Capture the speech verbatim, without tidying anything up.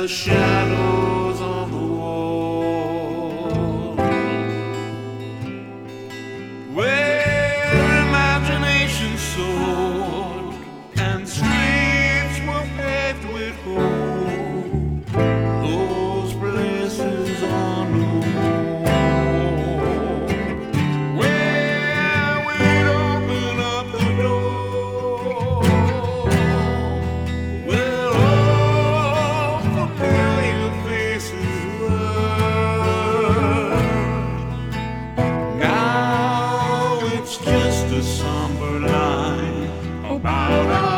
the shadows on the wall, where imagination soared and streets were paved with gold. Those places are no more, where we'd open up the door, where all familiar faces were. Now it's just a somber line about our